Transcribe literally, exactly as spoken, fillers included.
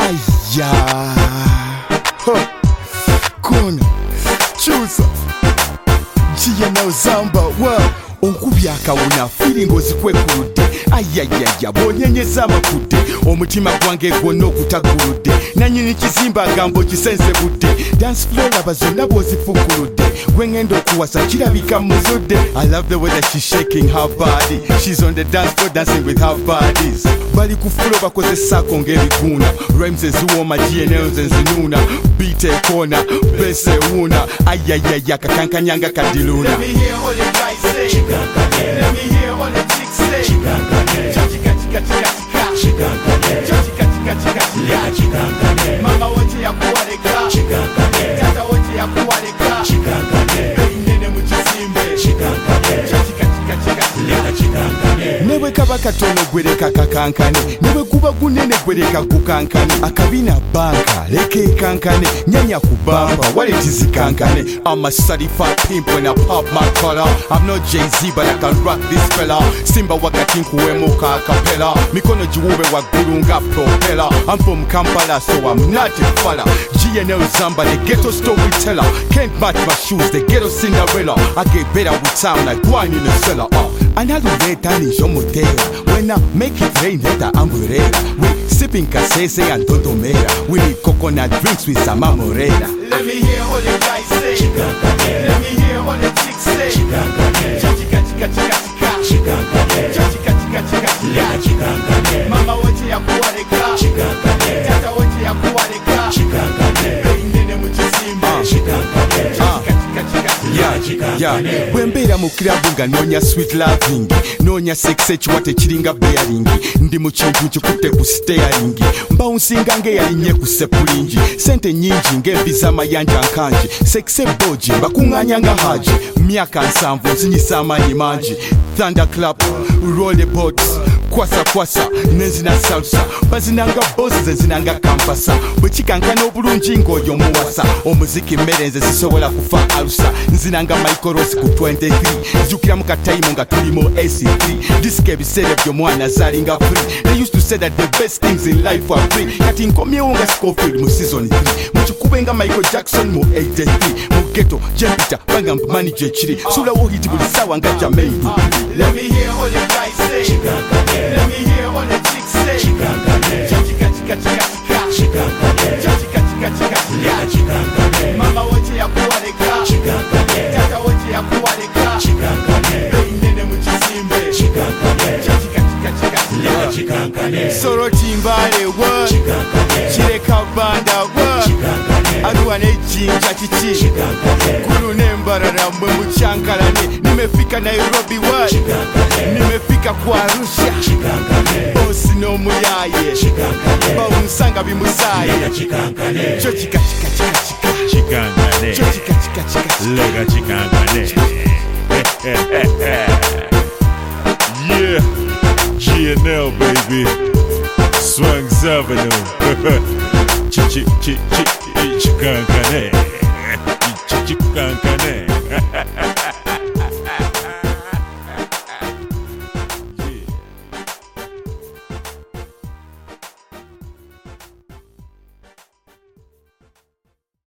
Aya huh. Kona Chusa G N L Zamba well onkubya akawuna feeling ozikwekuludde ayayaya bonyenyeza amakutte omutima gwange gwonna okutaguludde nanyini kizimba agamba okisense budde dance floor aba zonna bw'ozifukuludde gwe ngenda okuwasa kirabika muzudde I love the way that she's shaking her body she's on the dance floor dancing with her bodies bali ku floor bakozesako ng'ebiguuna rhymes eziwooma G N Ls enzinuuna beat ekona bass ewuuna ayayaya kakankanyanga kadiluna. Let me hear all the guys say let me hear all the chicks say chika chika chika chika chika chika chika chika mama wote ya kuwaleka chika tata wote ya kuwaleka chika nene mukizimbe chika chika chika chika newe kaba katono gwereka kakankane newe kuba gunene gwereka kukankane akabina banka leke kankane nyanya kubamba wale tizikankane I'm a certified pimp when I pop my collar I'm not Jay-Z but I can rock this fella Simba wakati nkuwemuka kapela mikono jiwube wagurunga propela I'm from Kampala so I'm not a fella G N L Zamba the ghetto storyteller can't match my shoes the ghetto Cinderella I get better with time like wine in the cellar uh. Analuleta nijo motera when I make it rain heta umbrella we sipping kasese and totomera we need coconut drinks with some amorera. Let me hear all the guys say chika let me hear all the chicks say chika chika chika chika chika chika chika chika mama wote ya kuwaleka chika tata wote ya kuwaleka chika nene mukizimbe chika bwembeera mu kilabu nga noonya sweet loving noonya sex ekiwate kiringa bearing ndi mu kintu nkikutte ku steering mbawunsinga ng'eyalinye ku sepulingi sente nnyingi ng'embiza amayanja nkangi sex ebogi mbakuŋŋaanya nga haji myaka nsanvu nsinyisa amaanyi mangi thunder clap roll the boats kwasa kwasa nenzina salsa bazinanga bozi zenzinanga kampasa bwe kikankana obulungi ng'oyo muwasa omuziki mmere nze zisobola kufa alusa nzinanga Michaelos ku twenty-three jukira mu katayimu nga tulimu A C three disika ebiseera by'omwana azalinga free they used to say that the best things in life are free kati nkomyewo nga Scofield mu season three mukikube nga Michael Jackson mu eighty-three mu ghetto jempita banga manager ekiri sulawo hiti buli ssaawa nga Jamaica. Let me hear all the guys say let me hear all the chicks say chika chika chika chika chika chika chika mama wote ya kuwaleka chika tata wote ya kuwaleka chika nene mukizimbe chika chika chika soro timbale wa kireka banda wa aruwa nejinja chichi kulu nembarara mwe muchankalane nimefika Nairobi wa nimefika kwa Arusha bosi no muyaye bawunsanga bimusaye cho chika chika chika chika chikankane cho chika chika chika lega chikankane yeah G N L baby Swangs Avenue chi chi chi chi chikankane chi chikankane